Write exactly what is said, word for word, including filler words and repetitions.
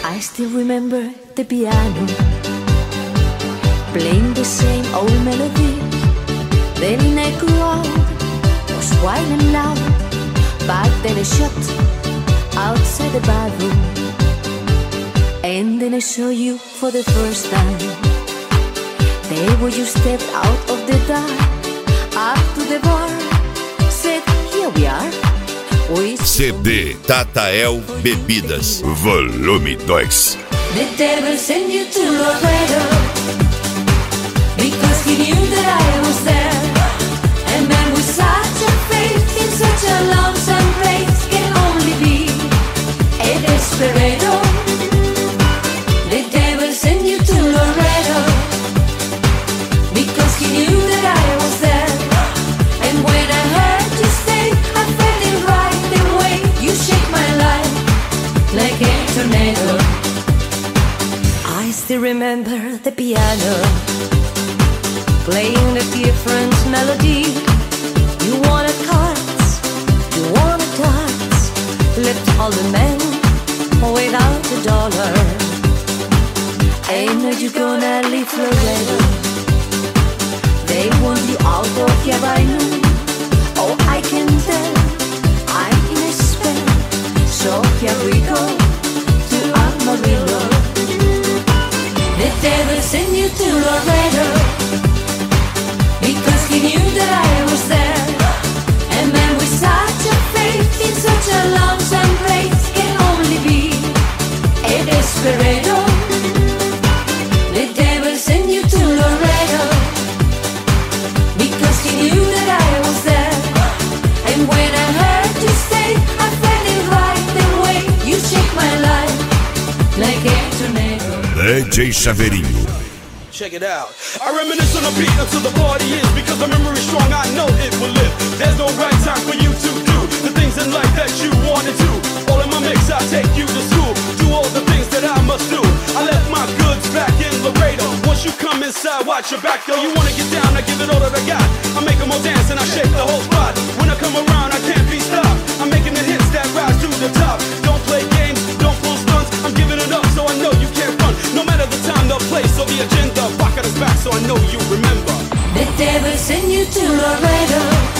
I still remember the piano playing the same old melody. Then in a crowd was whining loud, but then I shut outside the bathroom. And then I saw you for the first time. There where you stepped out of the dark, up to the bar, said, here we are. We C D Tatael Bebidas, volume dois. The devil sent you to Laredo because he knew that I was there. And man with such a faith in such a lonesome place can only be a desperado. The devil sent you to Laredo because he knew that I was there. And when I heard you say, I felt it right the way you shake my life like a tornado. I still remember the piano playing a different melody. You wanted cards, you wanted tarts, left all the men without a dollar. I know you're gonna leave Laredo. They want you out of here by noon. Oh, I can tell, I'm in a spell. So here we go to Amarillo. The devil sent you to Laredo because he knew that I was there. And man with such a faith in such a lonesome place can only be a desperado. The devil sent you to Laredo because he knew that I was there. And when I heard you say, I felt it right the way you shake my life like a tornado. D J Chaveirinho. Check it out. I reminisce on the beat until the party is, because the memory's strong, I know it will live. There's no right time for you to do the things in life that you wanted to. All in my mix, I take you to school, do all the things that I must do. I left my goods back in Laredo. Once you come inside, watch your back though. You wanna get down, I give it all that I got. I make them all dance and I shake the whole spot. When I come around, I can't be stopped. I'm making the hits that rise to the top. Don't play games, don't pull stunts. I'm giving it up so I know you can't run. No matter the time, the place, or the agenda, rock at us back so I know you remember. The devil sent you to Laredo